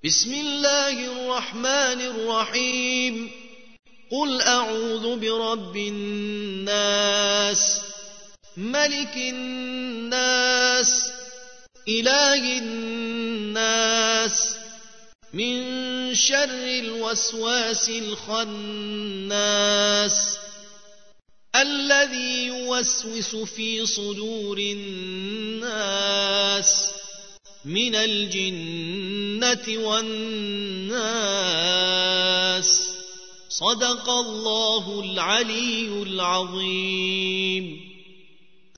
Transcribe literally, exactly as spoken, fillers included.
بسم الله الرحمن الرحيم قل أعوذ برب الناس ملك الناس إله الناس من شر الوسواس الخناس الذي يوسوس في صدور الناس من الجنة والناس. صدق الله العلي العظيم.